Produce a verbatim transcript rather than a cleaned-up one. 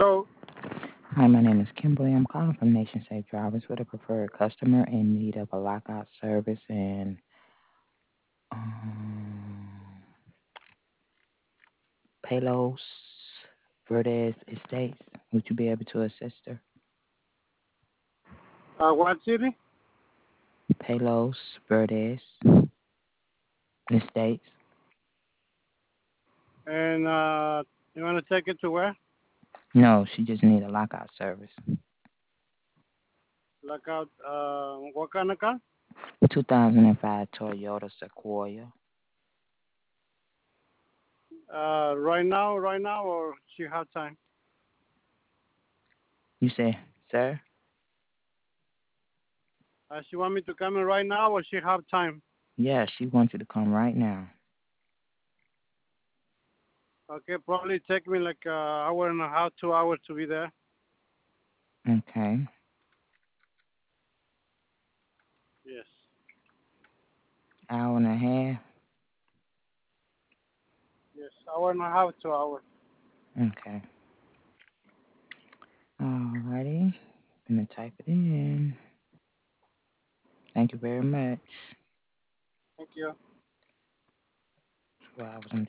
Hello. Hi, my name is Kimberly. I'm calling from Nation Safe Drivers with a preferred customer in need of a lockout service in um, Palos Verdes Estates. Would you be able to assist her? Uh, what city? Palos Verdes Estates. And uh, you want to take it to where? No, she just need a lockout service. Look out. Uh, what kind of car? two thousand five Toyota Sequoia. Uh, right now, right now, or she have time? You say, sir? Uh, she want me to come in right now, or she have time? Yeah, she wants you to come right now. Okay, probably take me like uh, hour and a half, two hours to be there. Okay. Yes. Hour and a half. Yes, hour and a half, two hours. Okay. Alrighty. I'm gonna type it in. Thank you very much. Thank you. Two hours and